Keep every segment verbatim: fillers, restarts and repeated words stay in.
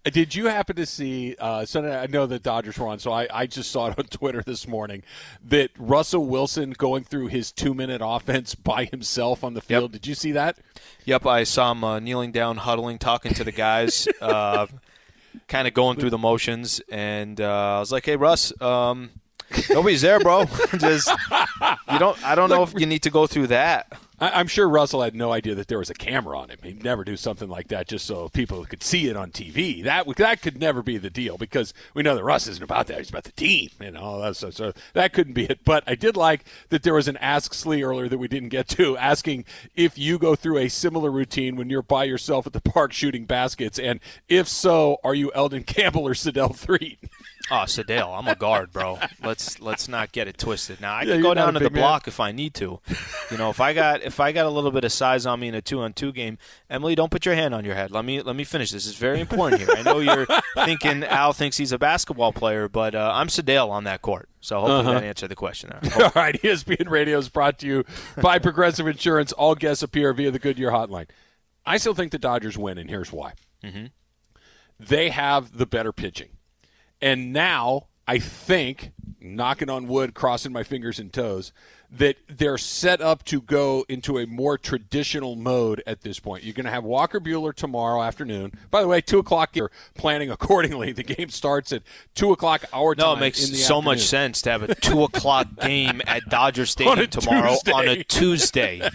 Did you happen to see, uh, Sunday, I know the Dodgers were on, so I, I just saw it on Twitter this morning, that Russell Wilson going through his two-minute offense by himself on the field. Yep. Did you see that? Yep, I saw him uh, kneeling down, huddling, talking to the guys, uh, kind of going through the motions, and uh, I was like, hey, Russ, um, nobody's there, bro. Just you don't. I don't know if you need to go through that. I'm sure Russell had no idea that there was a camera on him. He'd never do something like that just so people could see it on T V. That that could never be the deal because we know that Russ isn't about that. He's about the team and all that stuff. So that couldn't be it. But I did like that there was an Ask Slee earlier that we didn't get to, asking if you go through a similar routine when you're by yourself at the park shooting baskets, and if so, are you Eldon Campbell or Sedell Threet? Oh, Sedell, I'm a guard, bro. Let's let's not get it twisted. Now I yeah, can go down to the man. block if I need to. You know, if I got if I got a little bit of size on me in a two on two game, Emily, don't put your hand on your head. Let me let me finish. This is very important here. I know you're thinking Al thinks he's a basketball player, but uh, I'm Sedell on that court. So hopefully uh-huh. that answered the question there. All right, E S P N Radio is brought to you by Progressive Insurance. All guests appear via the Goodyear Hotline. I still think the Dodgers win, and here's why. Mm-hmm. They have the better pitching. And now I think, knocking on wood, crossing my fingers and toes, that they're set up to go into a more traditional mode at this point. You're going to have Walker Buehler tomorrow afternoon. By the way, two o'clock, you're planning accordingly. The game starts at two o'clock our time. No, it makes in the so afternoon. much sense to have a two o'clock game at Dodger Stadium on tomorrow Tuesday. on a Tuesday.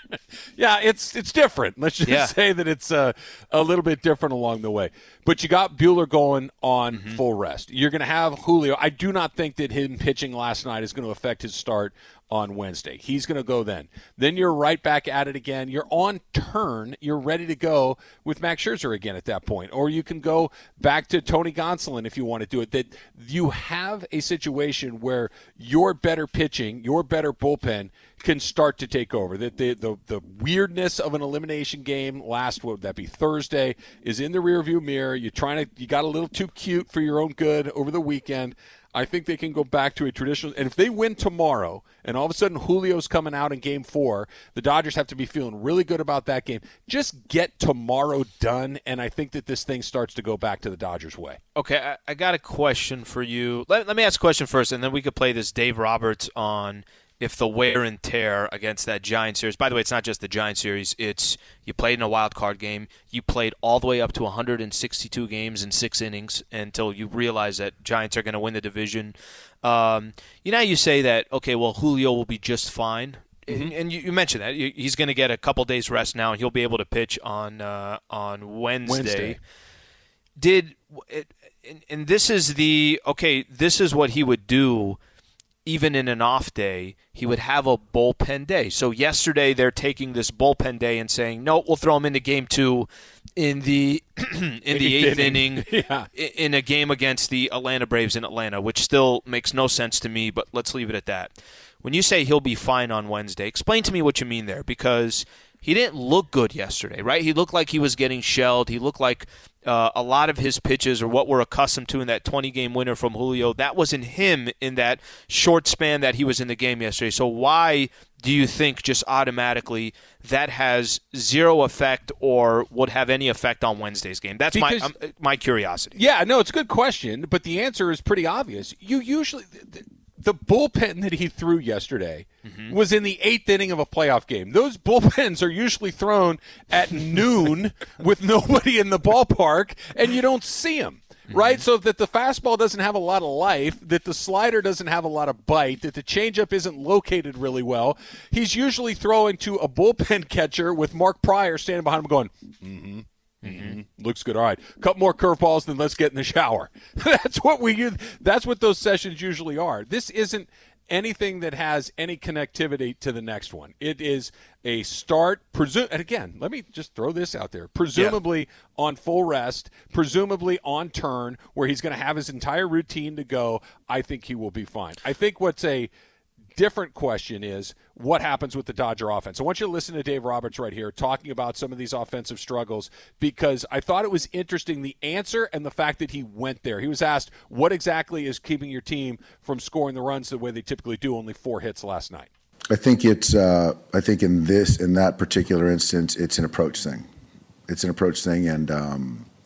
Yeah, it's it's different. Let's just yeah. say that it's uh, a little bit different along the way. But you got Buehler going on mm-hmm. full rest. You're going to have Julio. I do not think that him pitching last night is going to affect his start on Wednesday. He's going to go then. Then you're right back at it again. You're on turn. You're ready to go with Max Scherzer again at that point. Or you can go back to Tony Gonsolin if you want to do it. That you have a situation where your better pitching, your better bullpen can start to take over. That the, the the weirdness of an elimination game last, what would that be, Thursday, is in the rearview mirror. You're trying to, you got a little too cute for your own good over the weekend. I think they can go back to a traditional, and if they win tomorrow, and all of a sudden Julio's coming out in game four, the Dodgers have to be feeling really good about that game. Just get tomorrow done, and I think that this thing starts to go back to the Dodgers' way. Okay, I, I got a question for you. Let, let me ask a question first, and then we could play this Dave Roberts on if the wear and tear against that Giants series. By the way, it's not just the Giants series. It's you played in a wild card game. You played all the way up to one hundred sixty-two games in six innings until you realize that Giants are going to win the division. Um, you know, you say that, okay, well, Julio will be just fine. Mm-hmm. And, and you, you mentioned that. He's going to get a couple days rest now, and he'll be able to pitch on uh, on Wednesday. Wednesday. Did and, and this is the, okay, this is what he would do. Even in an off day, he would have a bullpen day. So yesterday they're taking this bullpen day and saying, no, we'll throw him into game two in the in the eighth inning, inning yeah. in a game against the Atlanta Braves in Atlanta, which still makes no sense to me, but let's leave it at that. When you say he'll be fine on Wednesday, explain to me what you mean there, because he didn't look good yesterday, right? He looked like he was getting shelled. He looked like uh, a lot of his pitches, or what we're accustomed to in that twenty-game winner from Julio, that wasn't him in that short span that he was in the game yesterday. So why do you think just automatically that has zero effect or would have any effect on Wednesday's game? That's because, my um, my curiosity. Yeah, no, it's a good question, but the answer is pretty obvious. You usually the, the bullpen that he threw yesterday mm-hmm. was in the eighth inning of a playoff game. Those bullpens are usually thrown at noon with nobody in the ballpark, and you don't see them. Right, so that the fastball doesn't have a lot of life, that the slider doesn't have a lot of bite, that the changeup isn't located really well. He's usually throwing to a bullpen catcher with Mark Pryor standing behind him going, mm-hmm, mm-hmm, looks good. All right, couple more curveballs, then let's get in the shower. That's what we use. That's what those sessions usually are. This isn't anything that has any connectivity to the next one. It is a start, presu- and again, let me just throw this out there, presumably yeah. on full rest, presumably on turn, where he's going to have his entire routine to go. I think he will be fine. I think what's a different question is what happens with the Dodger offense. I want you to listen to Dave Roberts right here talking about some of these offensive struggles, because I thought it was interesting, the answer and the fact that he went there. He was asked, what exactly is keeping your team from scoring the runs the way they typically do, only four hits last night? I think it's, uh, I think in this, in that particular instance, it's an approach thing. It's an approach thing, and um,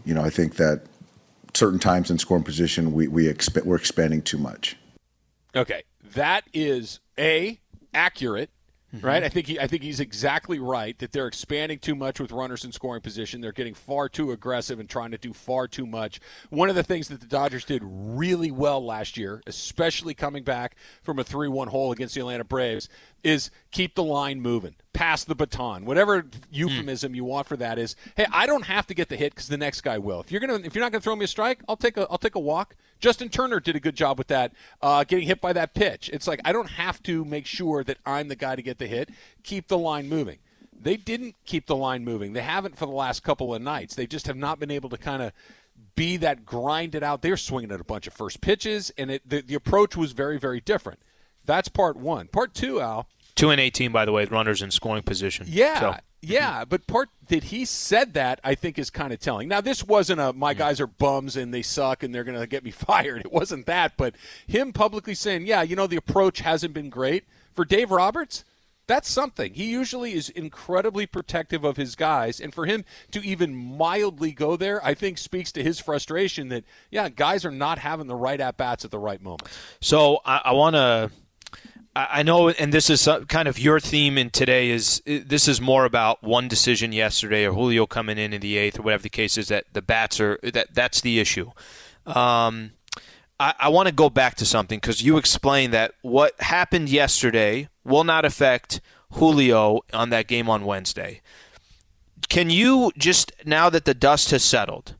you know, I think that certain times in scoring position, we, we expe- we're expanding too much. Okay, that is A, accurate. Mm-hmm. Right, I think he, I think he's exactly right that they're expanding too much with runners in scoring position. They're getting far too aggressive and trying to do far too much. One of the things that the Dodgers did really well last year, especially coming back from a three one hole against the Atlanta Braves, is keep the line moving, pass the baton. Whatever euphemism mm. you want for that is, hey, I don't have to get the hit because the next guy will. If you're gonna, if you're not gonna throw me a strike, I'll take a, I'll take a walk. Justin Turner did a good job with that, uh, getting hit by that pitch. It's like I don't have to make sure that I'm the guy to get the hit. Keep the line moving. They didn't keep the line moving. They haven't for the last couple of nights. They just have not been able to kind of be that grinded out. They're swinging at a bunch of first pitches, and it, the, the approach was very, very different. That's part one. Part two, Al. Two and eighteen, by the way, runners in scoring position. Yeah, so. yeah. But part that he said that, I think, is kind of telling. Now, this wasn't a my guys are bums and they suck and they're going to get me fired. It wasn't that. But him publicly saying, yeah, you know, the approach hasn't been great. For Dave Roberts, that's something. He usually is incredibly protective of his guys. And for him to even mildly go there, I think speaks to his frustration that, yeah, guys are not having the right at-bats at the right moment. So I, I want to – I know, and this is kind of your theme in today, is this is more about one decision yesterday or Julio coming in in the eighth or whatever the case is, that the bats are that that's the issue. Um, I, I want to go back to something because you explained that what happened yesterday will not affect Julio on that game on Wednesday. Can you just, now that the dust has settled,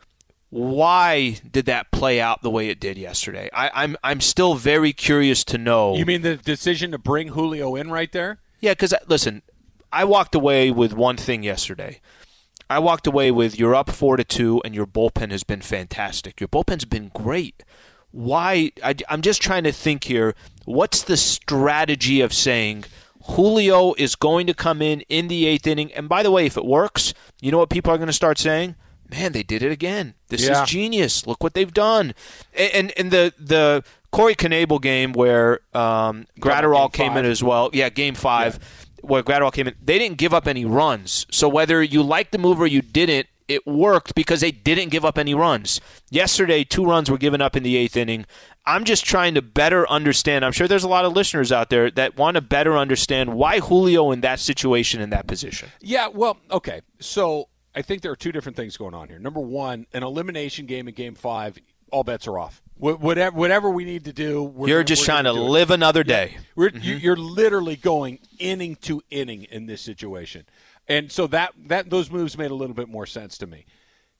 why did that play out the way it did yesterday? I, I'm I'm still very curious to know. You mean the decision to bring Julio in right there? Yeah, because, listen, I walked away with one thing yesterday. I walked away with you're up four to two, and your bullpen has been fantastic. Your bullpen's been great. Why? I, I'm just trying to think here. What's the strategy of saying Julio is going to come in in the eighth inning? And by the way, if it works, you know what people are going to start saying? Man, they did it again. This yeah. is genius. Look what they've done. And and, and the the Corey Knebel game where um, Gratterall came in as well. Yeah, game five, yeah. where Gratterall came in. They didn't give up any runs. So whether you liked the move or you didn't, it worked because they didn't give up any runs. Yesterday, two runs were given up in the eighth inning. I'm just trying to better understand. I'm sure there's a lot of listeners out there that want to better understand why Julio in that situation, in that position. Yeah, well, okay. So I think there are two different things going on here. Number one, an elimination game in Game Five, all bets are off. Wh- whatever, whatever we need to do, we're, you're just we're trying to live it. another day. Yeah. We're, mm-hmm. You're literally going inning to inning in this situation, and so that that those moves made a little bit more sense to me.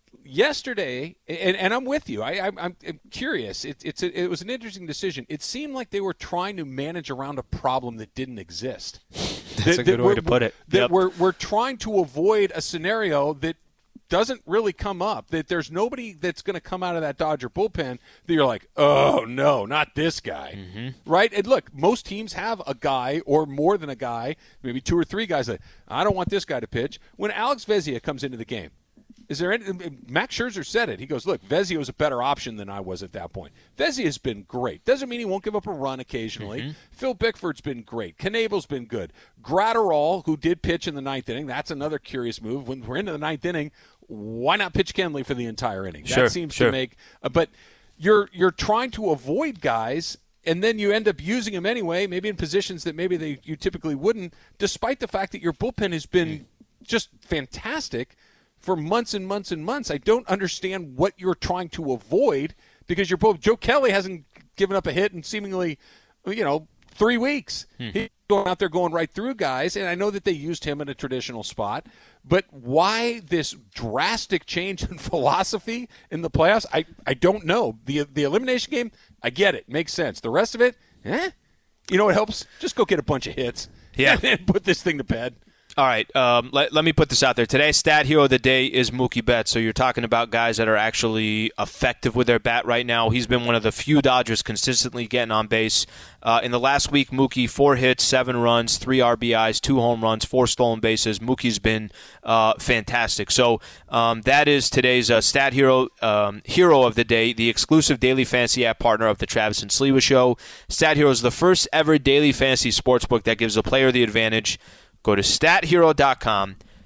Yesterday, and, and I'm with you. I, I, I'm curious. It, it's a, it was an interesting decision. It seemed like they were trying to manage around a problem that didn't exist. That's that, a good way to put it. That yep. we're we're trying to avoid a scenario that doesn't really come up. That there's nobody that's going to come out of that Dodger bullpen that you're like, oh no, not this guy, mm-hmm. right? And look, most teams have a guy or more than a guy, maybe two or three guys that I don't want this guy to pitch. When Alex Vezina comes into the game, is there any, Max Scherzer said it. He goes, look, Vezina was a better option than I was at that point. Vezina has been great. Doesn't mean he won't give up a run occasionally. Mm-hmm. Phil Bickford's been great. Knebel's been good. Gratterall, who did pitch in the ninth inning, that's another curious move. When we're into the ninth inning, why not pitch Kenley for the entire inning? Sure, that seems sure. to make uh, – but you're you're trying to avoid guys, and then you end up using them anyway, maybe in positions that maybe they you typically wouldn't, despite the fact that your bullpen has been mm. just fantastic – for months and months and months. I don't understand what you're trying to avoid because you're both. Joe Kelly hasn't given up a hit in seemingly, you know, three weeks. Hmm. He's going out there going right through guys, and I know that they used him in a traditional spot. But why this drastic change in philosophy in the playoffs? I, I don't know. The the elimination game, I get it. Makes sense. The rest of it, eh? You know what helps? Just go get a bunch of hits yeah. and, and put this thing to bed. All right, um, let, let me put this out there. Today's stat hero of the day is Mookie Betts. So you're talking about guys that are actually effective with their bat right now. He's been one of the few Dodgers consistently getting on base. Uh, in the last week, Mookie, four hits, seven runs, three R B Is, two home runs, four stolen bases. Mookie's been uh, fantastic. So um, that is today's uh, stat hero um, hero of the day, the exclusive daily fantasy app partner of the Travis and Sliwa Show. Stat Hero is the first ever daily fantasy sportsbook that gives a player the advantage. Go to stat hero dot com,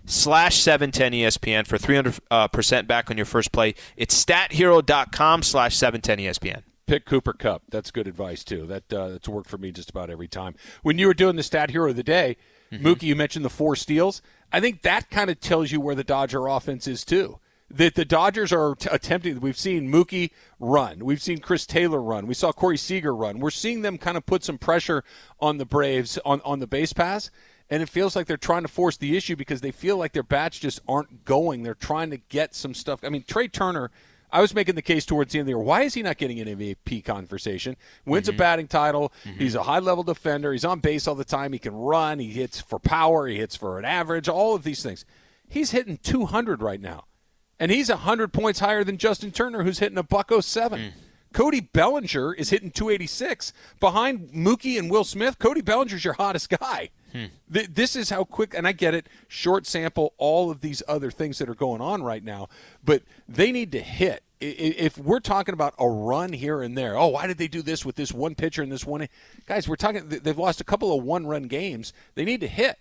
slash seven ten E S P N for three hundred percent back on your first play. It's stathero.com slash 710 ESPN. Pick Cooper Kupp. That's good advice, too. That uh, That's worked for me just about every time. When you were doing the Stat Hero of the Day, mm-hmm. Mookie, you mentioned the four steals. I think that kind of tells you where the Dodger offense is, too. That the Dodgers are t- attempting. We've seen Mookie run. We've seen Chris Taylor run. We saw Corey Seager run. We're seeing them kind of put some pressure on the Braves on, on the base pass, and it feels like they're trying to force the issue because they feel like their bats just aren't going. They're trying to get some stuff. I mean, Trey Turner, I was making the case towards the end of the year. Why is he not getting an M V P conversation? Wins mm-hmm. a batting title. Mm-hmm. He's a high-level defender. He's on base all the time. He can run. He hits for power. He hits for an average, all of these things. He's hitting two hundred right now. And he's one hundred points higher than Justin Turner, who's hitting a buck oh seven. Mm. Cody Bellinger is hitting two eighty-six. Behind Mookie and Will Smith, Cody Bellinger's your hottest guy. Hmm. Th- this is how quick, and I get it, short sample, all of these other things that are going on right now, but they need to hit. If we're talking about a run here and there, oh, why did they do this with this one pitcher and this one? Guys, we're talking, they've lost a couple of one-run games. They need to hit.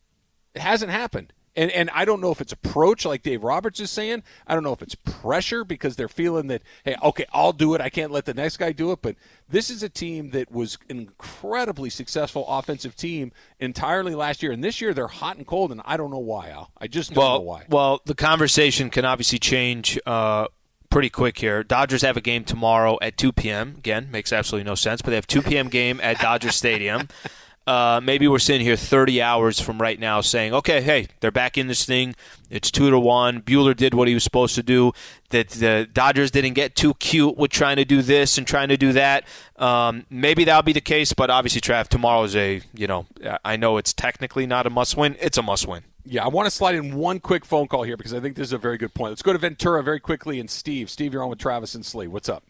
It hasn't happened. And and I don't know if it's approach like Dave Roberts is saying. I don't know if it's pressure because they're feeling that, hey, okay, I'll do it. I can't let the next guy do it. But this is a team that was an incredibly successful offensive team entirely last year. And this year they're hot and cold, and I don't know why, Al. I just don't well, know why. Well, the conversation can obviously change uh, pretty quick here. Dodgers have a game tomorrow at two p.m. Again, makes absolutely no sense, but they have two p.m. game at Dodger Stadium. Uh, maybe we're sitting here thirty hours from right now saying, okay, hey, they're back in this thing. It's two to one. Buehler did what he was supposed to do. That the Dodgers didn't get too cute with trying to do this and trying to do that. Um, maybe that'll be the case, but obviously, Trav, tomorrow is a, you know, I know it's technically not a must-win. It's a must-win. Yeah, I want to slide in one quick phone call here because I think this is a very good point. Let's go to Ventura very quickly and Steve. Steve, you're on with Travis and Slee. What's up?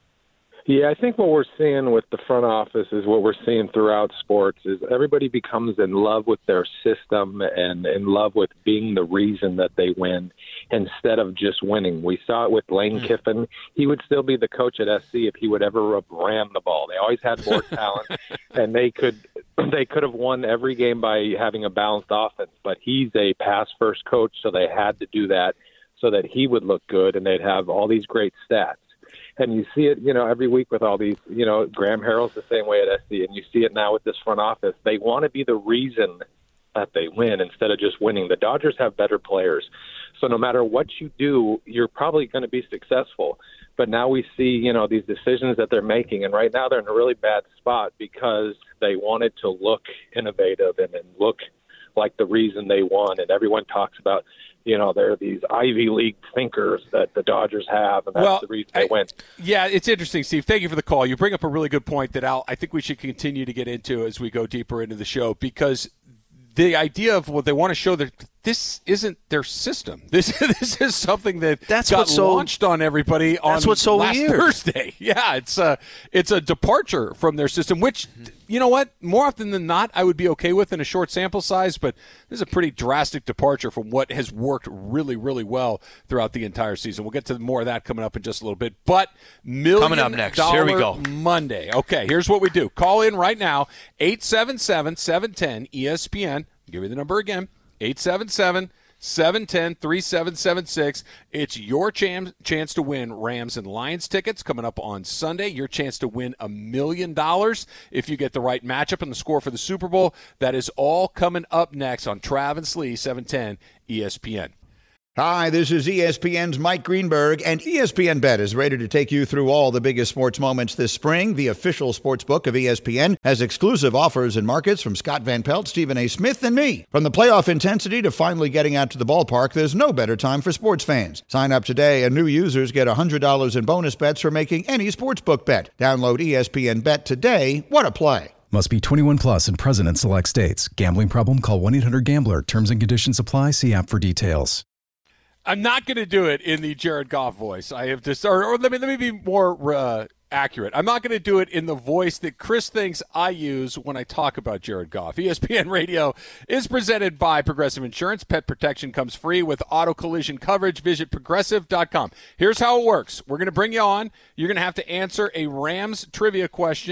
Yeah, I think what we're seeing with the front office is what we're seeing throughout sports is everybody becomes in love with their system and in love with being the reason that they win instead of just winning. We saw it with Lane mm. Kiffin. He would still be the coach at S C if he would ever have ran the ball. They always had more talent, and they could they could have won every game by having a balanced offense. But he's a pass-first coach, so they had to do that so that he would look good and they'd have all these great stats. And you see it, you know, every week with all these, you know, Graham Harrell's the same way at S C, and you see it now with this front office. They want to be the reason that they win instead of just winning. The Dodgers have better players. So no matter what you do, you're probably going to be successful. But now we see, you know, these decisions that they're making, and right now they're in a really bad spot because they wanted to look innovative and, and look like the reason they won. And everyone talks about, you know, there are these Ivy League thinkers that the Dodgers have, and that's well, the reason they I, win. Yeah, it's interesting, Steve. Thank you for the call. You bring up a really good point that, Al, I think we should continue to get into as we go deeper into the show, because the idea of what they want to show that this isn't their system. This this is something that that's got what's so, launched on everybody on that's what's so last weird. Thursday. Yeah, it's a, it's a departure from their system, which, you know what, more often than not, I would be okay with in a short sample size, but this is a pretty drastic departure from what has worked really, really well throughout the entire season. We'll get to more of that coming up in just a little bit. But million coming up next. Here we go. Monday. Okay, here's what we do. Call in right now, eight seven seven, seven one zero, E S P N. I'll give you the number again, eight seven seven, seven one zero, three seven seven six. It's your chance chance to win Rams and Lions tickets coming up on Sunday. Your chance to win a million dollars if you get the right matchup and the score for the Super Bowl. That is all coming up next on Trav and Slee, seven ten E S P N. Hi, this is E S P N's Mike Greenberg, and E S P N Bet is ready to take you through all the biggest sports moments this spring. The official sports book of E S P N has exclusive offers and markets from Scott Van Pelt, Stephen A. Smith, and me. From the playoff intensity to finally getting out to the ballpark, there's no better time for sports fans. Sign up today, and new users get one hundred dollars in bonus bets for making any sportsbook bet. Download E S P N Bet today. What a play. Must be twenty-one plus and present in select states. Gambling problem? Call one eight hundred gambler. Terms and conditions apply. See app for details. I'm not going to do it in the Jared Goff voice. I have just, or, or let me let me be more uh, accurate. I'm not going to do it in the voice that Chris thinks I use when I talk about Jared Goff. E S P N Radio is presented by Progressive Insurance. Pet protection comes free with auto collision coverage. Visit progressive dot com. Here's how it works. We're going to bring you on. You're going to have to answer a Rams trivia question.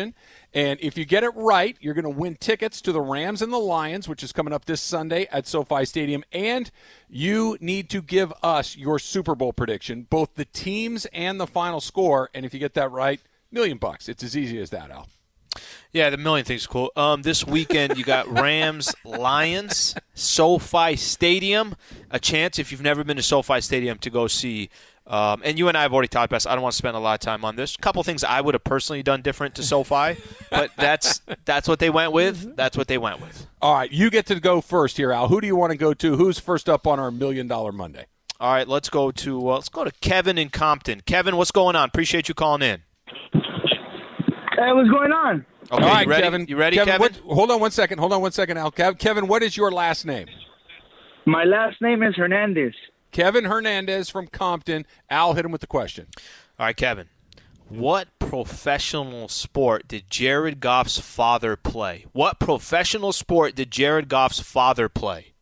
And if you get it right, you're going to win tickets to the Rams and the Lions, which is coming up this Sunday at SoFi Stadium. And you need to give us your Super Bowl prediction, both the teams and the final score. And if you get that right, million bucks. It's as easy as that, Al. Yeah, the million things are cool. Um, this weekend you got Rams, Lions, SoFi Stadium. A chance, if you've never been to SoFi Stadium, to go see. Um, and you and I have already talked about this. I don't want to spend a lot of time on this. A couple things I would have personally done different to SoFi, but that's that's what they went with. That's what they went with. All right, you get to go first here, Al. Who do you want to go to? Who's first up on our Million Dollar Monday? All right, let's go to uh, let's go to Kevin in Compton. Kevin, what's going on? Appreciate you calling in. Hey, what's going on? Okay, All right, you ready? Kevin. You ready, Kevin? Kevin? What, hold on one second. Hold on one second, Al. Kev, Kevin, what is your last name? My last name is Hernandez. Kevin Hernandez from Compton. Al, hit him with the question. All right, Kevin. What professional sport did Jared Goff's father play? What professional sport did Jared Goff's father play?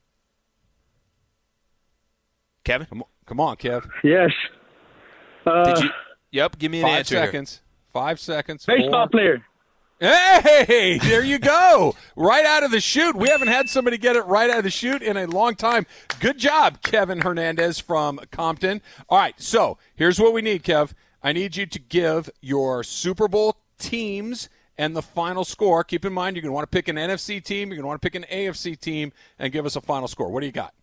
Kevin? Come on, come on Kev. Yes. Uh, Did you? Yep, give me an Five answer seconds. Here. Five seconds. baseball Four. player. Hey, there you go. Right out of the chute. We haven't had somebody get it right out of the chute in a long time. Good job, Kevin Hernandez from Compton. All right, so here's what we need, Kev. I need you to give your Super Bowl teams and the final score. Keep in mind, you're going to want to pick an N F C team. You're going to want to pick an A F C team and give us a final score. What do you got?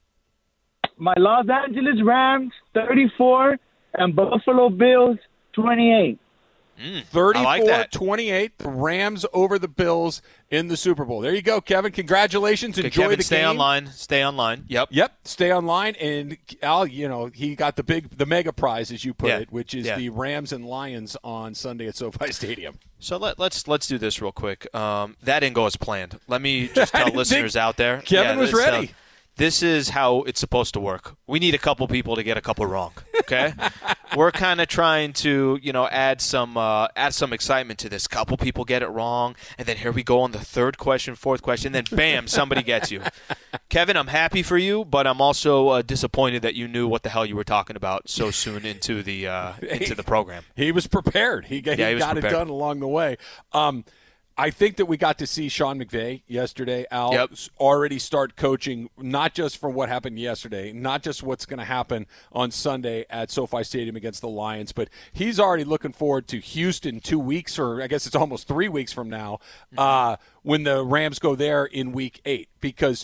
My Los Angeles Rams, thirty-four, and Buffalo Bills, twenty-eight. Mm, thirty-four twenty-eight, the Rams over the Bills in the Super Bowl. There you go, Kevin. Congratulations. Okay, Enjoy Kevin, the stay game. online. Stay online. Yep. Yep, stay online. And Al, you know, he got the big, the mega prize, as you put Yeah. it, which is Yeah. the Rams and Lions on Sunday at SoFi Stadium. So let, let's let's do this real quick. Um, that didn't go as planned. Let me just I tell didn't listeners think out there. Kevin was this, uh, ready. this is how it's supposed to work. We need a couple people to get a couple wrong. Okay, we're kind of trying to you know add some uh, add some excitement to this. Couple people get it wrong, and then here we go on the third question, fourth question, then bam, somebody gets you. Kevin, I'm happy for you, but I'm also uh, disappointed that you knew what the hell you were talking about so soon into the uh, into the program. He was prepared. He, got- Yeah, he he was got prepared. it done along the way. Um, I think that we got to see Sean McVay yesterday, Al, Yep. already start coaching, not just from what happened yesterday, not just what's going to happen on Sunday at SoFi Stadium against the Lions, but he's already looking forward to Houston two weeks, or I guess it's almost three weeks from now, uh, when the Rams go there in week eight, because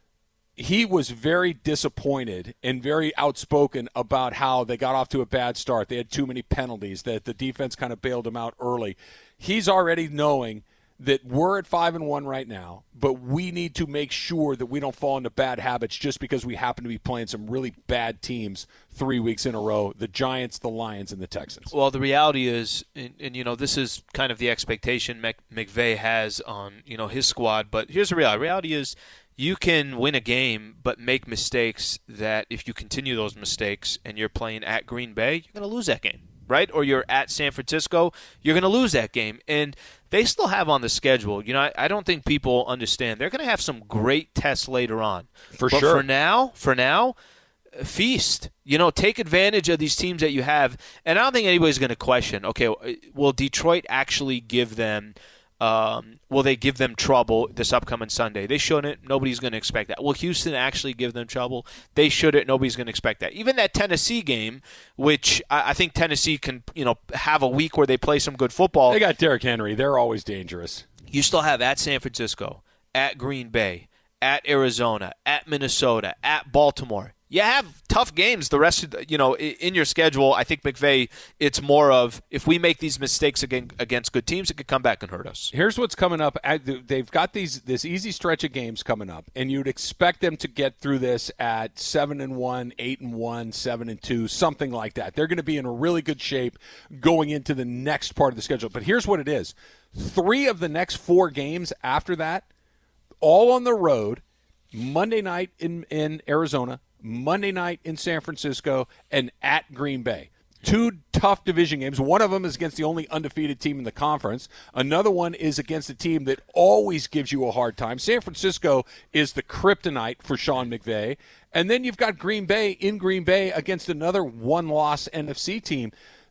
he was very disappointed and very outspoken about how they got off to a bad start. They had too many penalties, that the defense kind of bailed him out early. He's already knowing that we're at five and one right now, but we need to make sure that we don't fall into bad habits just because we happen to be playing some really bad teams three weeks in a row, the Giants, the Lions, and the Texans. Well, the reality is, and, and you know, this is kind of the expectation Mc, McVay has on, you know, his squad, but here's the reality. The reality is you can win a game but make mistakes that if you continue those mistakes and you're playing at Green Bay, you're going to lose that game, right? Or you're at San Francisco, you're going to lose that game. And they still have on the schedule, you know, I, I don't think people understand. They're going to have some great tests later on. For but sure. for now, for now, feast. You know, take advantage of these teams that you have. And I don't think anybody's going to question, okay, will Detroit actually give them Um, will they give them trouble this upcoming Sunday? They shouldn't. Nobody's going to expect that. Will Houston actually give them trouble? They shouldn't. Nobody's going to expect that. Even that Tennessee game, which I, I think Tennessee can, you know, have a week where they play some good football. They got Derrick Henry. They're always dangerous. You still have at San Francisco, at Green Bay, at Arizona, at Minnesota, at Baltimore. You have tough games the rest of the, you know, in your schedule. I think McVay, it's more of if we make these mistakes against good teams, it could come back and hurt us. Here's what's coming up. They've got these this easy stretch of games coming up, and you'd expect them to get through this at seven and one, eight and one, seven and two, something like that. They're going to be in a really good shape going into the next part of the schedule. But here's what it is: three of the next four games after that, all on the road. Monday night in in Arizona, Monday night in San Francisco, and at Green Bay. Two tough division games. One of them is against the only undefeated team in the conference. Another one is against a team that always gives you a hard time. San Francisco is the kryptonite for Sean McVay. And then you've got Green Bay in Green Bay against another one-loss N F C team.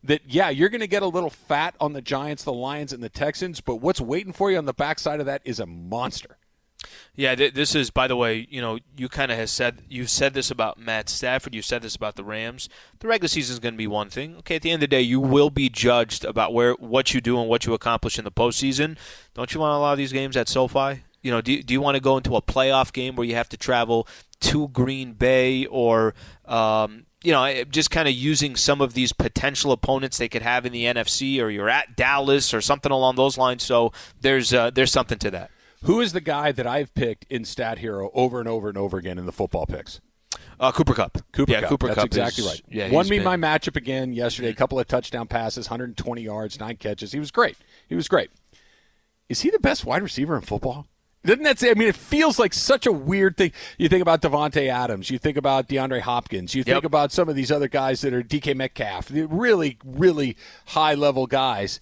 that, yeah, you're going to get a little fat on the Giants, the Lions, and the Texans, but what's waiting for you on the backside of that is a monster. Yeah, th- this is, by the way, you know, you kind of have said, you've said this about Matt Stafford, you've said this about the Rams. The regular season is going to be one thing. Okay, at the end of the day, you will be judged about where what you do and what you accomplish in the postseason. Don't you want a lot of these games at SoFi? You know, do, do you want to go into a playoff game where you have to travel to Green Bay or, um, you know, just kind of using some of these potential opponents they could have in the N F C, or you're at Dallas or something along those lines. So there's uh, there's something to that. Who is the guy that I've picked in Stat Hero over and over and over again in the football picks? Uh, Cooper Kupp. Cooper yeah, Kupp. Cooper That's Kupp exactly is, right. Yeah, Won me been, my matchup again yesterday. A couple of touchdown passes, one hundred twenty yards, nine catches. He was great. He was great. Is he the best wide receiver in football? Doesn't that say? I mean, it feels like such a weird thing. You think about Devontae Adams. You think about DeAndre Hopkins. You think Yep. about some of these other guys that are D K Metcalf. They're really, really high-level guys.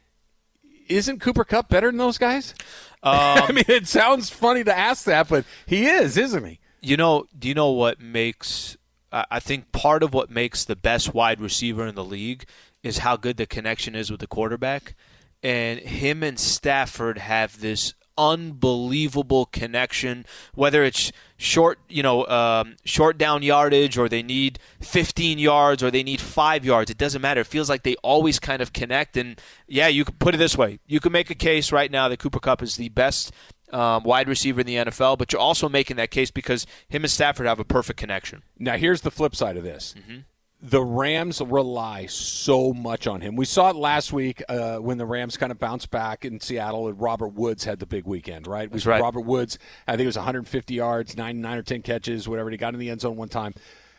Isn't Cooper Kupp better than those guys? Um, I mean, it sounds funny to ask that, but he is, isn't he? You know, do you know what makes uh, I think part of what makes the best wide receiver in the league is how good the connection is with the quarterback. And him and Stafford have this unbelievable connection, whether it's short, you know, um, short down yardage, or they need fifteen yards, or they need five yards. It doesn't matter. It feels like they always kind of connect. And yeah, you could put it this way: you can make a case right now that Cooper Kupp is the best um, wide receiver in the N F L, but you're also making that case because him and Stafford have a perfect connection. Now, here's the flip side of this. Mm-hmm. The Rams rely so much on him. We saw it last week uh, when the Rams kind of bounced back in Seattle, and Robert Woods had the big weekend, right? That's right. Robert Woods, I think it was one hundred fifty yards, nine, nine or ten catches, whatever. And he got in the end zone one time.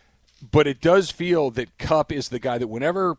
But it does feel that Kupp is the guy that whenever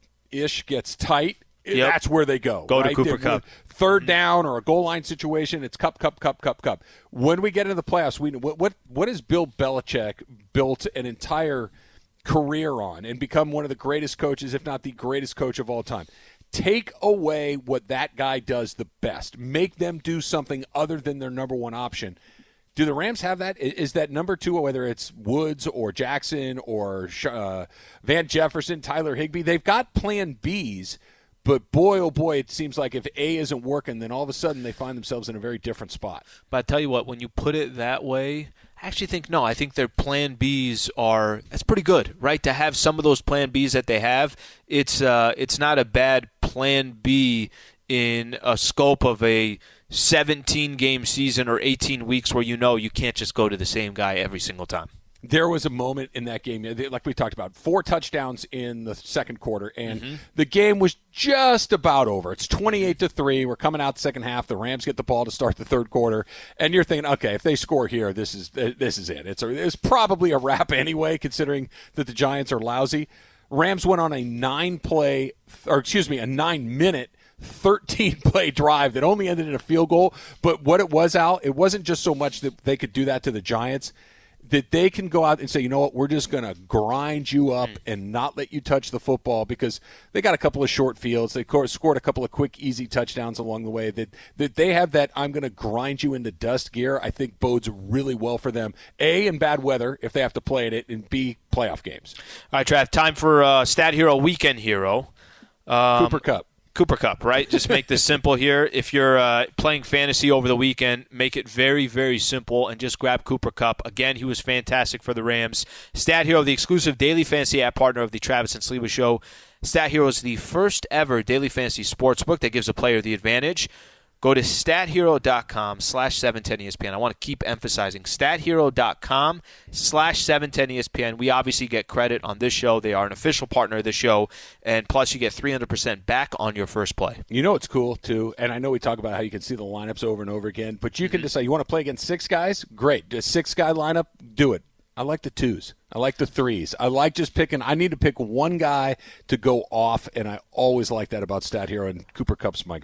ish gets tight, Yep. that's where they go. Go to right? Cooper They- Kupp. Third down or a goal line situation, it's Kupp, Kupp, Kupp, Kupp, Kupp. When we get into the playoffs, we what what what has Bill Belichick built an entire career on and become one of the greatest coaches, if not the greatest coach of all time? Take away what that guy does the best. Make them do something other than their number one option. Do the Rams have that? Is that number two, whether it's Woods or Jackson or uh, Van Jefferson, Tyler Higbee? They've got plan Bs, but boy, oh boy, it seems like if A isn't working, then all of a sudden they find themselves in a very different spot. But I tell you what, when you put it that way, I actually think no. I think their plan Bs are that's pretty good, right? To have some of those plan Bs that they have, it's uh, it's not a bad plan B in a scope of a seventeen game season or eighteen weeks where you know you can't just go to the same guy every single time. There was a moment in that game, like we talked about, four touchdowns in the second quarter, and mm-hmm. the game was just about over. It's twenty-eight to three. We're coming out the second half. The Rams get the ball to start the third quarter, and you're thinking, okay, if they score here, this is this is it. It's a, it's probably a wrap anyway, considering that the Giants are lousy. Rams went on a nine-play, or excuse me, a nine-minute, thirteen-play drive that only ended in a field goal. But what it was, Al, it wasn't just so much that they could do that to the Giants, that they can go out and say, you know what, we're just going to grind you up and not let you touch the football, because they got a couple of short fields. They scored a couple of quick, easy touchdowns along the way. That that they have that I'm going to grind you into dust gear, I think bodes really well for them, A, in bad weather if they have to play in it, and B, playoff games. All right, Trav, time for uh, Stat Hero Weekend Hero. Um, Cooper Kupp. Cooper Kupp, right? Just make this simple here. If you're uh, playing fantasy over the weekend, make it very, very simple and just grab Cooper Kupp. Again, he was fantastic for the Rams. Stat Hero, the exclusive daily fantasy app partner of the Travis and Sliwa Show. Stat Hero is the first ever daily fantasy sports book that gives a player the advantage. Go to stathero.com slash 710 ESPN. I want to keep emphasizing stathero.com slash 710 ESPN. We obviously get credit on this show. They are an official partner of the show. And plus, you get three hundred percent back on your first play. You know what's cool, too? And I know we talk about how you can see the lineups over and over again, but you can decide, you want to play against six guys? Great. A six-guy lineup? Do it. I like the twos. I like the threes. I like just picking. I need to pick one guy to go off, and I always like that about Stat Hero, and Cooper Kupp's my guy.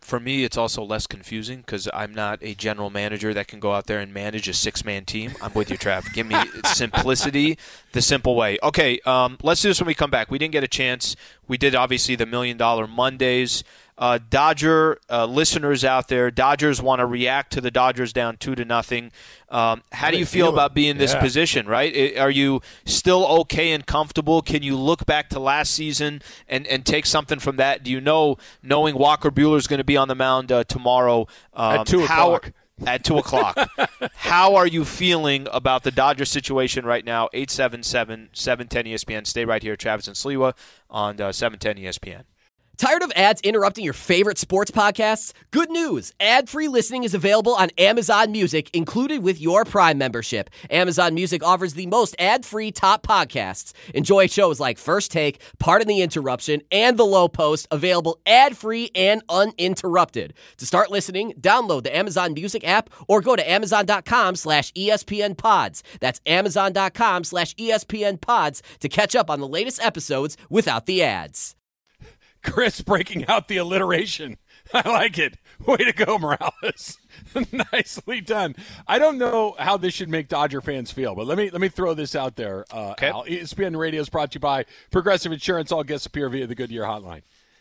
for me, it's also less confusing because I'm not a general manager that can go out there and manage a six-man team. I'm with you, Trav. Give me simplicity the simple way. Okay, um, let's do this when we come back. We didn't get a chance. We did, obviously, the Million Dollar Mondays. Uh, Dodger uh, listeners out there, Dodgers want to react to the Dodgers down two to nothing. Um, how do you feel about being in this yeah. position, right? I, are you still okay and comfortable? Can you look back to last season and, and take something from that? Do you know, knowing Walker Buehler is going to be on the mound uh, tomorrow? Um, At two o'clock. At two o'clock. How are you feeling about the Dodger situation right now? eight seven seven, seven ten E S P N. Stay right here, Travis and Sliwa on uh, seven ten E S P N. Tired of ads interrupting your favorite sports podcasts? Good news! Ad-free listening is available on Amazon Music, included with your Prime membership. Amazon Music offers the most ad-free top podcasts. Enjoy shows like First Take, Pardon the Interruption, and The Low Post, available ad-free and uninterrupted. To start listening, download the Amazon Music app or go to amazon.com slash ESPN pods. That's amazon.com slash ESPN pods to catch up on the latest episodes without the ads. Chris breaking out the alliteration. I like it. Way to go, Morales. Nicely done. I don't know how this should make Dodger fans feel, but let me let me throw this out there. Uh, okay. Al. E S P N Radio is brought to you by Progressive Insurance. All guests appear via the Goodyear Hotline.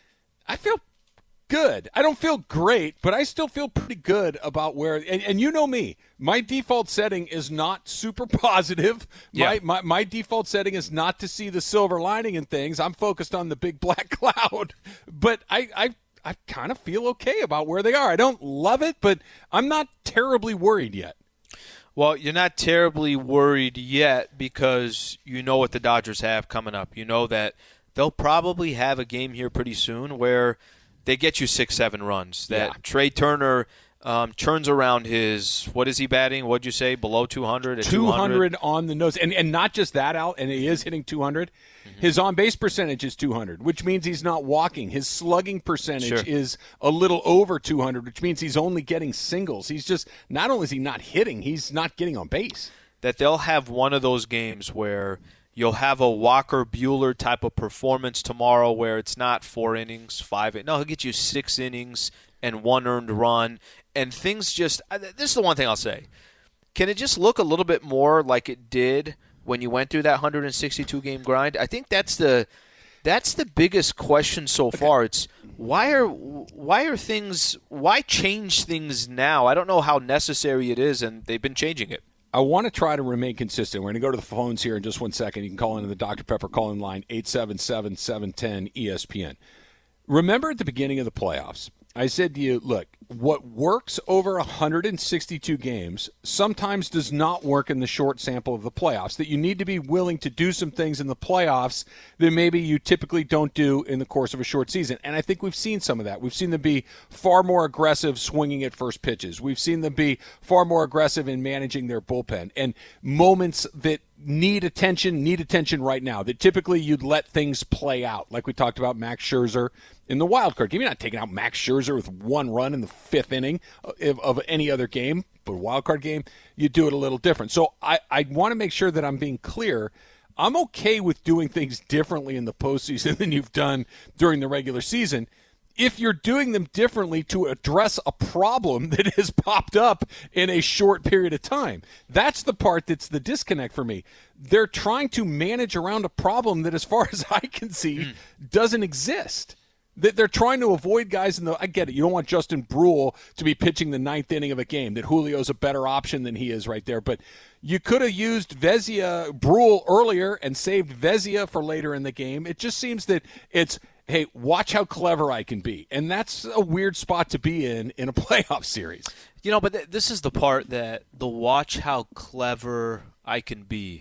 I feel good. I don't feel great, but I still feel pretty good about where and, – and you know me. My default setting is not super positive. My, yeah. my my default setting is not to see the silver lining in things. I'm focused on the big black cloud. But I, I, I kind of feel okay about where they are. I don't love it, but I'm not terribly worried yet. Well, you're not terribly worried yet because you know what the Dodgers have coming up. You know that they'll probably have a game here pretty soon where – they get you six, seven runs. That yeah. Trey Turner um, turns around his, what is he batting? What'd you say, below two hundred? At two hundred on the nose. And and not just that, Al, and he is hitting two hundred. Mm-hmm. His on-base percentage is two hundred, which means he's not walking. His slugging percentage sure. is a little over two hundred, which means he's only getting singles. He's just, not only is he not hitting, he's not getting on base. That they'll have one of those games where you'll have a Walker Buehler type of performance tomorrow where it's not four innings, five innings. No, he'll get you six innings and one earned run. And things just – this is the one thing I'll say. Can it just look a little bit more like it did when you went through that one hundred sixty-two game grind? I think that's the that's the biggest question so far. It's why are why are things – why change things now? I don't know how necessary it is, and they've been changing it. I want to try to remain consistent. We're going to go to the phones here in just one second. You can call into the Doctor Pepper call-in line, eight seven seven, seven one zero, E S P N. Remember at the beginning of the playoffs, I said to you, look, what works over one hundred sixty-two games sometimes does not work in the short sample of the playoffs, that you need to be willing to do some things in the playoffs that maybe you typically don't do in the course of a short season. And I think we've seen some of that. We've seen them be far more aggressive swinging at first pitches. We've seen them be far more aggressive in managing their bullpen. And moments that need attention, need attention right now, that typically you'd let things play out, like we talked about Max Scherzer in the wild card game. You're not taking out Max Scherzer with one run in the fifth inning of, of any other game, but a wild card game, you do it a little different. So I, I want to make sure that I'm being clear. I'm okay with doing things differently in the postseason than you've done during the regular season if you're doing them differently to address a problem that has popped up in a short period of time. That's the part that's the disconnect for me. They're trying to manage around a problem that, as far as I can see, mm. doesn't exist. They're trying to avoid guys in the – I get it. You don't want Justin Brule to be pitching the ninth inning of a game, that Julio's a better option than he is right there. But you could have used Vezina, Brule earlier and saved Vezina for later in the game. It just seems that it's, hey, watch how clever I can be. And that's a weird spot to be in in a playoff series. You know, but th- this is the part that the watch how clever I can be.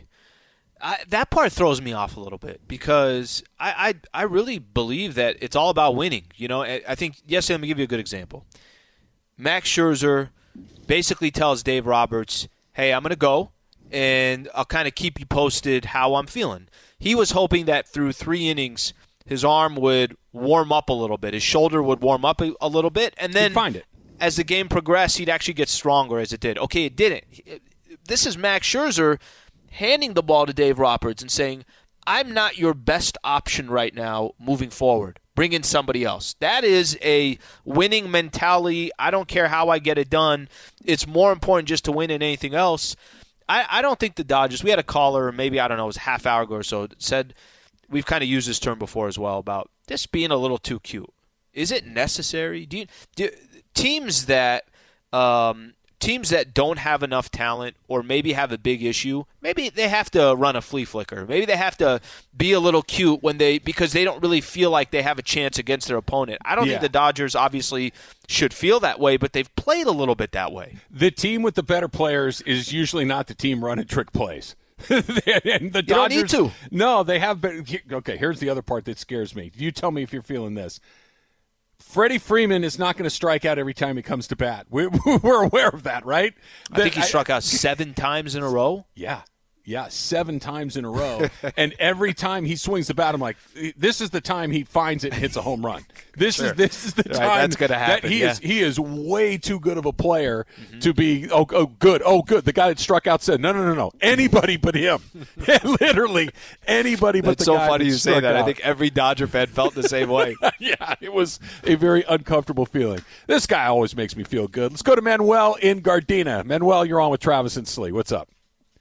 I, that part throws me off a little bit because I, I I really believe that it's all about winning. You know, I, I think yesterday, let me give you a good example. Max Scherzer basically tells Dave Roberts, hey, I'm going to go, and I'll kind of keep you posted how I'm feeling. He was hoping that through three innings, his arm would warm up a little bit. His shoulder would warm up a, a little bit, and then find it. As the game progressed, he'd actually get stronger as it did. Okay, it didn't. This is Max Scherzer handing the ball to Dave Roberts and saying, I'm not your best option right now moving forward, bring in somebody else. That is a winning mentality. I don't care how I get it done. It's more important just to win than anything else. I, I don't think the Dodgers, we had a caller, maybe, I don't know, it was a half hour ago or so, that said, we've kind of used this term before as well, about this being a little too cute. Is it necessary? Do you, do, teams that um, teams that don't have enough talent or maybe have a big issue, maybe they have to run a flea flicker. Maybe they have to be a little cute when they because they don't really feel like they have a chance against their opponent. I don't yeah. think the Dodgers obviously should feel that way, but they've played a little bit that way. The team with the better players is usually not the team running trick plays. and the you Dodgers, don't need to. No, they have been. Okay, here's the other part that scares me. You tell me if you're feeling this. Freddie Freeman is not going to strike out every time he comes to bat. We're, we're aware of that, right? I think he struck out seven times in a row. Yeah. Yeah, seven times in a row. And every time he swings the bat, I'm like, this is the time he finds it and hits a home run. This sure. is this is the right, time that's gonna happen, that he yeah. is he is way too good of a player mm-hmm. to be oh oh good oh good. The guy that struck out said no no no no anybody but him. Literally anybody but that's the so guy. Funny that you say that. Out. I think every Dodger fan felt the same way. Yeah, it was a very uncomfortable feeling. This guy always makes me feel good. Let's go to Manuel in Gardena. Manuel, you're on with Travis and Slee. What's up?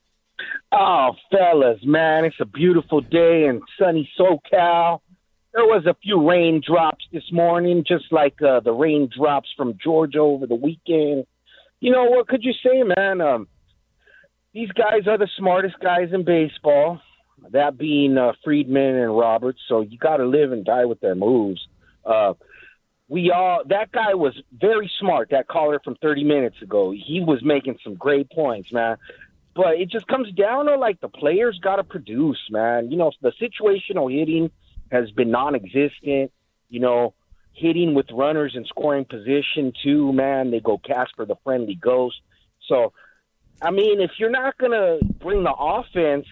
Oh, fellas, man, it's a beautiful day in sunny SoCal. There was a few raindrops this morning, just like uh, the raindrops from Georgia over the weekend. You know, what could you say, man? Um, these guys are the smartest guys in baseball, that being uh, Friedman and Roberts, so you got to live and die with their moves. Uh, we all that guy was very smart, that caller from thirty minutes ago. He was making some great points, man. But it just comes down to, like, the players got to produce, man. You know, the situational hitting has been non-existent. You know, hitting with runners in scoring position, too, man. They go Casper the Friendly Ghost. So, I mean, if you're not going to bring the offense,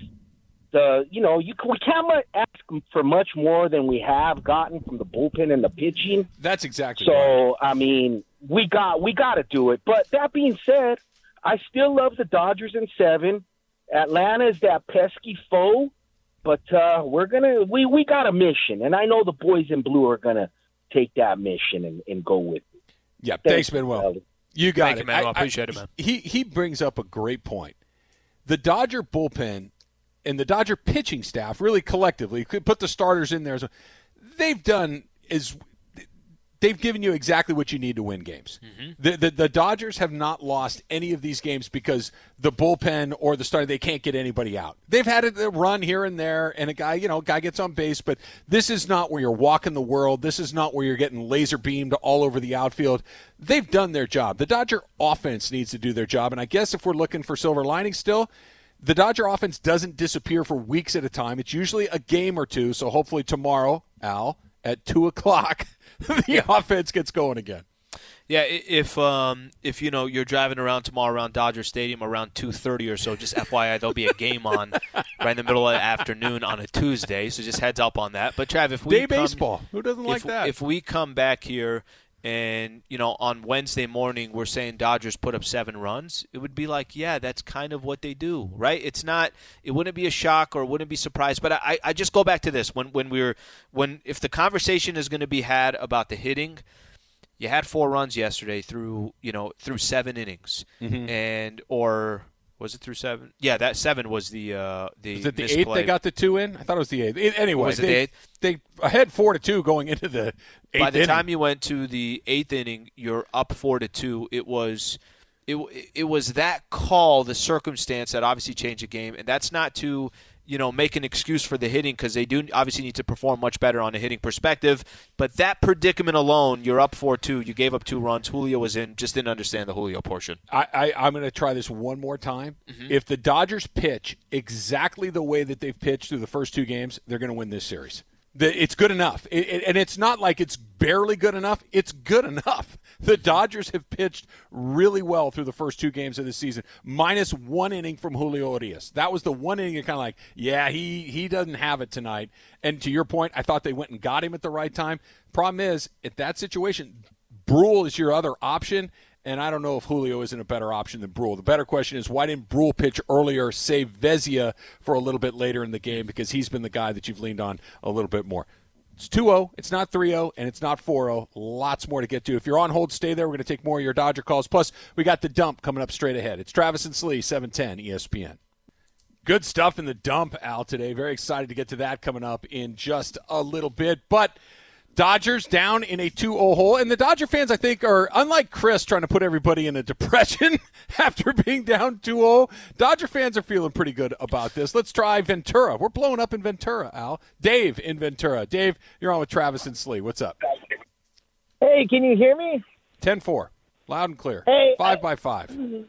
the you know, you we can't ask for much more than we have gotten from the bullpen and the pitching. That's exactly so, right. So, I mean, we got we got to do it. But that being said, I still love the Dodgers in seven. Atlanta is that pesky foe, but uh, we're gonna we, we got a mission, and I know the boys in blue are gonna take that mission and, and go with it. Yeah, thanks, thanks Manuel. Well. You got Thank it. You, Manuel. I, I appreciate I, it, man. He he brings up a great point. The Dodger bullpen and the Dodger pitching staff, really collectively, could put the starters in there. They've done is. They've given you exactly what you need to win games. Mm-hmm. The, the the Dodgers have not lost any of these games because the bullpen or the starter, they can't get anybody out. They've had a run here and there, and a guy, you know, a guy gets on base, but this is not where you're walking the world. This is not where you're getting laser beamed all over the outfield. They've done their job. The Dodger offense needs to do their job, and I guess if we're looking for silver linings still, the Dodger offense doesn't disappear for weeks at a time. It's usually a game or two, so hopefully tomorrow, Al, at two o'clock, the yeah. offense gets going again. Yeah, if um, if you know you're driving around tomorrow around Dodger Stadium around two thirty or so, just F Y I, there'll be a game on right in the middle of the afternoon on a Tuesday. So just heads up on that. But Trav, if we day come, baseball, who doesn't like if, that? If we come back here and you know on Wednesday morning we're saying Dodgers put up seven runs, it would be like, yeah, that's kind of what they do, right? It's not. It wouldn't be a shock or wouldn't be surprised. But I, I just go back to this when when we were when if the conversation is going to be had about the hitting. You had four runs yesterday through, you know, through seven innings, mm-hmm. and or was it through seven? Yeah, that seven was the uh, the. Was it the eighth they got the two in? I thought it was the eighth. Anyway, was it they, the eighth? They ahead four to two going into the eighth. By the inning. time you went to the eighth inning, you're up four to two. It was, it it was that call, the circumstance that obviously changed the game, and that's not to. You know, make an excuse for the hitting because they do obviously need to perform much better on a hitting perspective. But that predicament alone, you're up four two. You gave up two runs. Julio was in. Just didn't understand the Julio portion. I, I, I'm going to try this one more time. Mm-hmm. If the Dodgers pitch exactly the way that they've pitched through the first two games, they're going to win this series. The, it's good enough. It, it, and it's not like it's barely good enough. It's good enough. The Dodgers have pitched really well through the first two games of the season, minus one inning from Julio Urias. That was the one inning you're kind of like, yeah, he, he doesn't have it tonight. And to your point, I thought they went and got him at the right time. Problem is, at that situation, Brule is your other option. And I don't know if Julio isn't a better option than Brule. The better question is, why didn't Brule pitch earlier, save Vezina for a little bit later in the game, because he's been the guy that you've leaned on a little bit more. It's two oh, it's not three oh, and it's not four oh. Lots more to get to. If you're on hold, stay there. We're going to take more of your Dodger calls. Plus, we got the dump coming up straight ahead. It's Travis and Slee, seven ten E S P N. Good stuff in the dump, Al, today. Very excited to get to that coming up in just a little bit. But Dodgers down in a two oh hole. And the Dodger fans, I think, are, unlike Chris trying to put everybody in a depression after being down two oh, Dodger fans are feeling pretty good about this. Let's try Ventura. We're blowing up in Ventura, Al. Dave in Ventura. Dave, you're on with Travis and Slee. What's up? Hey, can you hear me? ten four. Loud and clear. Hey. Five I, by five.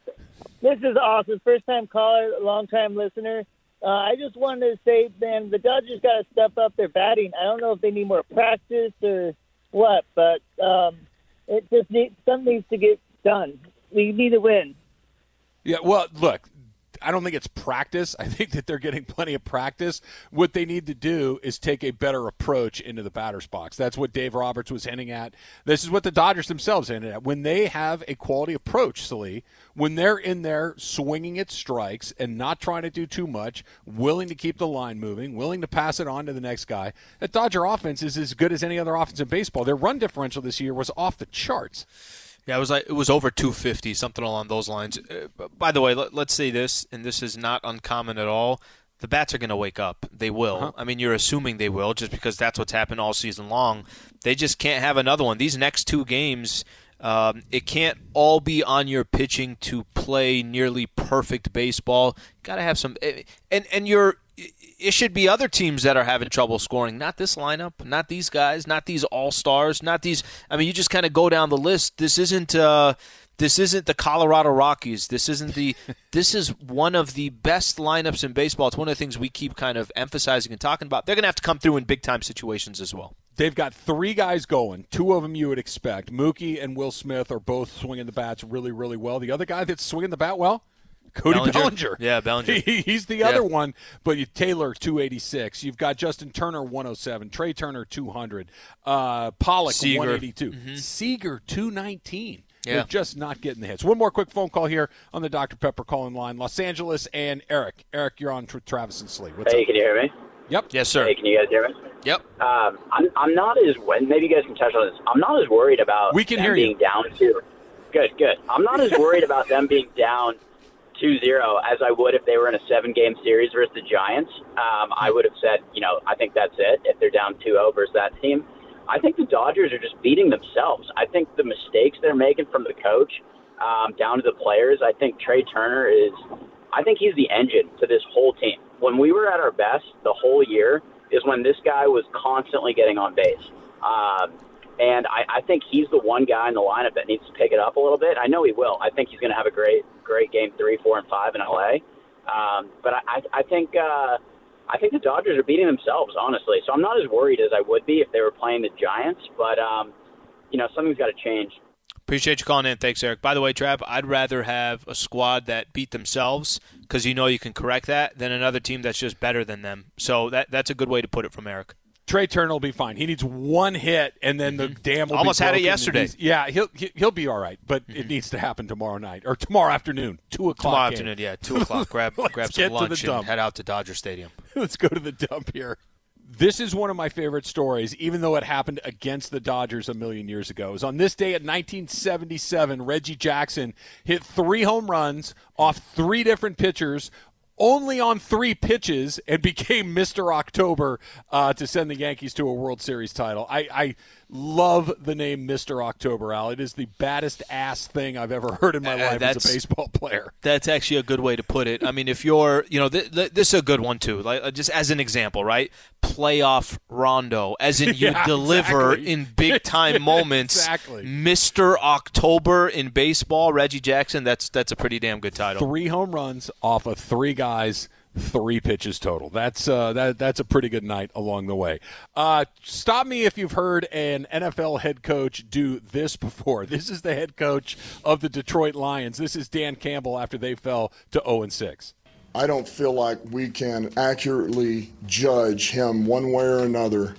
This is awesome. First-time caller, long-time listener. Uh, I just wanted to say, man, the Dodgers got to step up their batting. I don't know if they need more practice or what, but um, it just needs, something needs to get done. We need to win. Yeah, well, look, I don't think it's practice. I think that they're getting plenty of practice. What they need to do is take a better approach into the batter's box. That's what Dave Roberts was hinting at. This is what the Dodgers themselves hinted at. When they have a quality approach, Salee, when they're in there swinging at strikes and not trying to do too much, willing to keep the line moving, willing to pass it on to the next guy, that Dodger offense is as good as any other offense in baseball. Their run differential this year was off the charts. Yeah, it was like it was over two fifty, something along those lines. Uh, by the way, let, let's say this, and this is not uncommon at all. The bats are going to wake up. They will. Uh-huh. I mean, you're assuming they will just because that's what's happened all season long. They just can't have another one. These next two games, um, it can't all be on your pitching to play nearly perfect baseball. Got to have some – and and you're – it should be other teams that are having trouble scoring, not this lineup, not these guys, not these all-stars, not these – I mean, you just kind of go down the list. This isn't uh, this isn't the Colorado Rockies. This isn't the – this is one of the best lineups in baseball. It's one of the things we keep kind of emphasizing and talking about. They're going to have to come through in big-time situations as well. They've got three guys going. Two of them you would expect. Mookie and Will Smith are both swinging the bats really, really well. The other guy that's swinging the bat well – Cody Bellinger. Bellinger. Yeah, Bellinger. He, he's the yeah. other one, but you, Taylor, two eighty-six. You've got Justin Turner, one oh seven. Trey Turner, two hundred. Uh, Pollock, Seager. one eighty-two. Mm-hmm. Seager, two nineteen. Yeah. They're just not getting the hits. One more quick phone call here on the Doctor Pepper call-in line. Los Angeles and Eric. Eric, you're on with Travis and Slee. What's hey, up? can you hear me? Yep. Yes, sir. Hey, can you guys hear me? Yep. Um, I'm, I'm not as – maybe you guys can touch on this. I'm not as worried about we can them hear being you. down two. Good, good. I'm not as worried about them being down – two zero as I would if they were in a seven-game series versus the Giants. Um, I would have said, you know, I think that's it if they're down two oh versus that team. I think the Dodgers are just beating themselves. I think the mistakes they're making from the coach um, down to the players, I think Trey Turner is – I think he's the engine to this whole team. When we were at our best the whole year is when this guy was constantly getting on base. Um, and I, I think he's the one guy in the lineup that needs to pick it up a little bit. I know he will. I think he's going to have a great – great game three, four, and five in L A. Um, but I, I think uh, I think the Dodgers are beating themselves, honestly. So I'm not as worried as I would be if they were playing the Giants. But, um, you know, something's got to change. Appreciate you calling in. Thanks, Eric. By the way, Trav, I'd rather have a squad that beat themselves because you know you can correct that than another team that's just better than them. So that that's a good way to put it from Eric. Trey Turner will be fine. He needs one hit, and then the dam will almost be had it broken. yesterday. Yeah, he'll he'll be all right, but mm-hmm. it needs to happen tomorrow night or tomorrow afternoon, two o'clock. Tomorrow game. afternoon, yeah, two o'clock. Grab grab some lunch and head out to Dodger Stadium. Let's go to the dump here. This is one of my favorite stories, even though it happened against the Dodgers a million years ago. It was on this day in nineteen seventy-seven, Reggie Jackson hit three home runs off three different pitchers, only on three pitches, and became Mister October uh, to send the Yankees to a World Series title. I, I love the name Mister October, Al. It is the baddest ass thing I've ever heard in my uh, life as a baseball player. That's actually a good way to put it. I mean, if you're, you know, th- th- this is a good one too. Like just as an example, right? Playoff Rondo, as in you yeah, deliver exactly. in big time moments. Exactly. Mister October in baseball, Reggie Jackson. That's that's a pretty damn good title. Three home runs off of three guys. Three pitches total. That's uh, that. That's a pretty good night along the way. Uh, stop me if you've heard an N F L head coach do this before. This is the head coach of the Detroit Lions. This is Dan Campbell after they fell to oh and six. I don't feel like we can accurately judge him one way or another.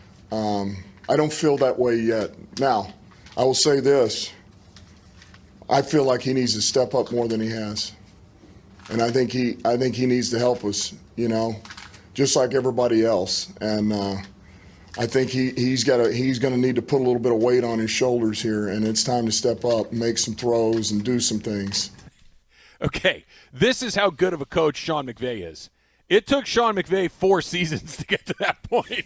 Um, I don't feel that way yet. Now, I will say this. I feel like he needs to step up more than he has. And I think he, I think he needs to help us, you know, just like everybody else. And uh, I think he, he's got a, he's going to need to put a little bit of weight on his shoulders here, and it's time to step up, make some throws, and do some things. Okay, this is how good of a coach Sean McVay is. It took Sean McVay four seasons to get to that point.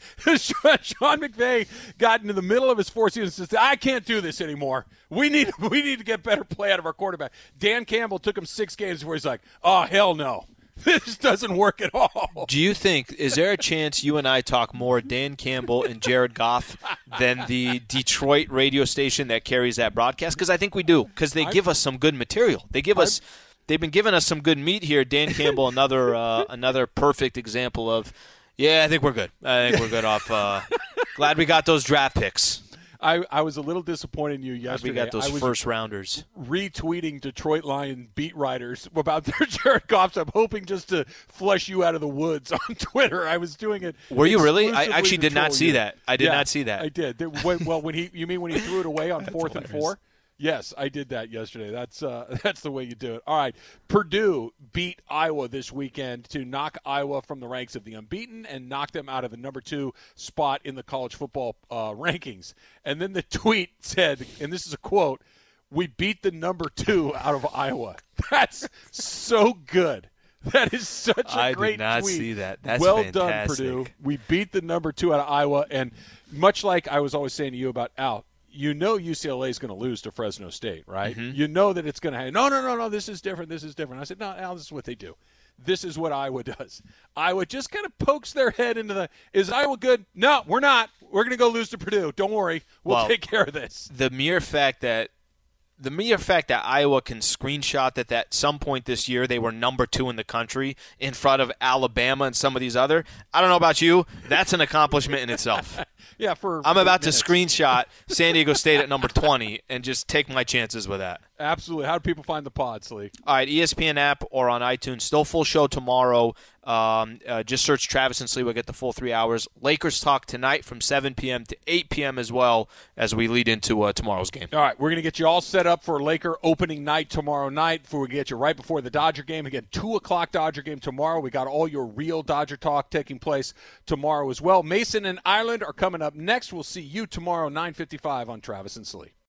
Sean McVay got into the middle of his four seasons and said, I can't do this anymore. We need we need to get better play out of our quarterback. Dan Campbell took him six games where he's like, oh, hell no. This doesn't work at all. Do you think, is there a chance you and I talk more Dan Campbell and Jared Goff than the Detroit radio station that carries that broadcast? Because I think we do, because they give us some good material. They give us, they've been giving us some good meat here. Dan Campbell, another uh, another perfect example of, yeah, I think we're good. I think we're good off. Uh, glad we got those draft picks. I, I was a little disappointed in you yesterday. We got those I was first rounders. Retweeting Detroit Lion beat writers about their Jared Goff. I'm hoping just to flush you out of the woods on Twitter. I was doing it. Were you really? I actually did not see you. that. I did yeah, not see that. I did. Well, when he, you mean when he threw it away on fourth hilarious. and four? Yes, I did that yesterday. That's uh, that's the way you do it. All right, Purdue beat Iowa this weekend to knock Iowa from the ranks of the unbeaten and knock them out of the number two spot in the college football uh, rankings. And then the tweet said, and this is a quote, "We beat the number two out of Iowa." That's so good. That is such a I great tweet. I did not tweet. see that. That's well fantastic. done, Purdue. We beat the number two out of Iowa, and much like I was always saying to you about Al, you know U C L A is going to lose to Fresno State, right? Mm-hmm. You know that it's going to happen. No, no, no, no, this is different, this is different. I said, no, Al, this is what they do. This is what Iowa does. Iowa just kind of pokes their head into the, is Iowa good? No, we're not. We're going to go lose to Purdue. Don't worry. We'll, well, take care of this. The mere fact that The mere fact that Iowa can screenshot that at some point this year they were number two in the country in front of Alabama and some of these other, I don't know about you, that's an accomplishment in itself. Yeah, for I'm about minutes. to screenshot San Diego State at number twenty and just take my chances with that. Absolutely. How do people find the pod, Slee? All right, E S P N app or on iTunes. Still full show tomorrow. Um, uh, just search Travis and Slee. We'll get the full three hours. Lakers talk tonight from seven p.m. to eight p.m. as well as we lead into uh, tomorrow's game. All right, we're going to get you all set up for Laker opening night tomorrow night. Before we get you right before the Dodger game. Again, two o'clock Dodger game tomorrow. We got all your real Dodger talk taking place tomorrow as well. Mason and Ireland are coming up next. We'll see you tomorrow, nine fifty-five on Travis and Slee.